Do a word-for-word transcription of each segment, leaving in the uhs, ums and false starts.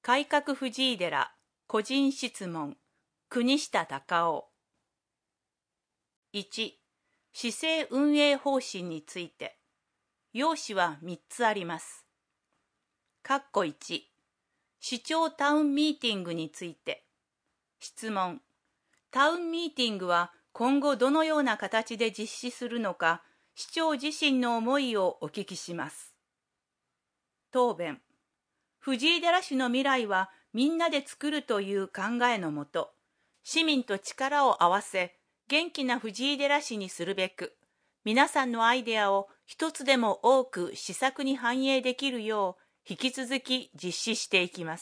改革藤井寺個人質問国下隆夫。いち、市政運営方針について。要旨はみっつあります。括弧いち、市長タウンミーティングについて。質問。タウンミーティングは今後どのような形で実施するのか、市長自身の思いをお聞きします。答弁。藤井寺市の未来はみんなで作るという考えのもと、市民と力を合わせ、元気な藤井寺市にするべく、皆さんのアイデアを一つでも多く施策に反映できるよう、引き続き実施していきます。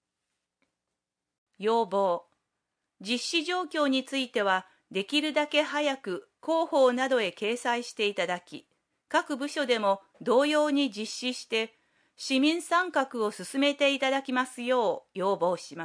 要望。実施状況については、できるだけ早く広報などへ掲載していただき、各部署でも同様に実施して、市民参画を進めていただきますよう要望します。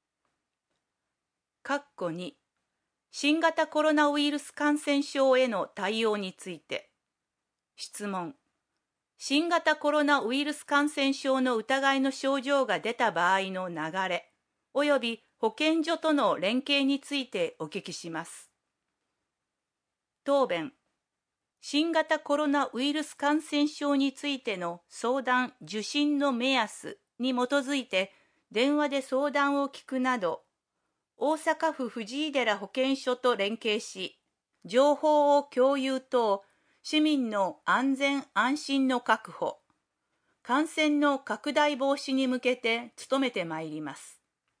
括弧に、新型コロナウイルス感染症への対応について。質問。新型コロナウイルス感染症の疑いの症状が出た場合の流れ、および保健所との連携についてお聞きします。答弁。新型コロナウイルス感染症についての相談・受診の目安に基づいて電話で相談を聞くなど、大阪府藤井寺保健所と連携し、情報を共有等、市民の安全安心の確保、感染の拡大防止に向けて努めてまいります。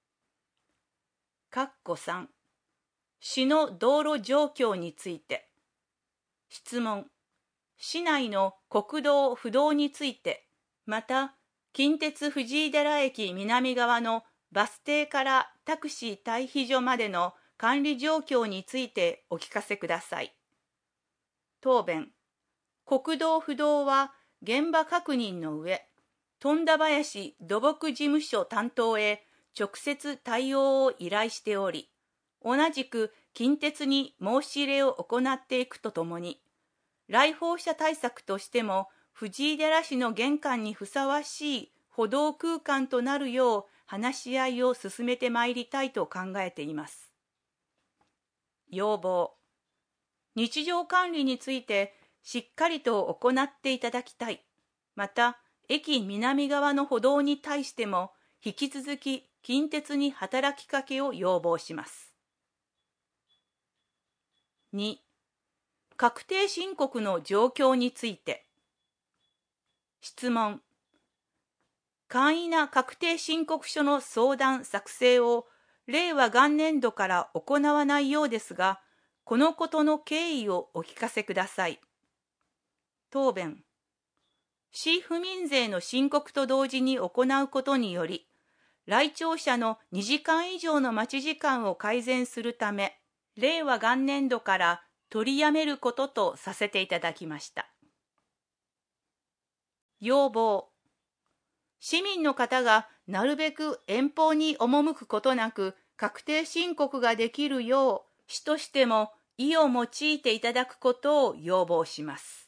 括弧さん、市の道路状況について。質問。市内の国道・府道について、また、近鉄藤井寺駅南側のバス停からタクシー退避所までの管理状況についてお聞かせください。答弁。国道・府道は現場確認の上、富田林土木事務所担当へ直接対応を依頼しており、同じく近鉄に申し入れを行っていくとともに、来訪者対策としても藤井寺市の玄関にふさわしい歩道空間となるよう話し合いを進めてまいりたいと考えています。要望。日常管理についてしっかりと行っていただきたい。また、駅南側の歩道に対しても引き続き近鉄に働きかけを要望します。に、確定申告の状況について。質問。簡易な確定申告書の相談・作成を令和元年度から行わないようですが、このことの経緯をお聞かせください。答弁。市府民税の申告と同時に行うことにより、来庁者のにじかん以上の待ち時間を改善するため、令和元年度から取りやめることとさせていただきました。要望。市民の方がなるべく遠方に赴くことなく確定申告ができるよう、市としても意を用いていただくことを要望します。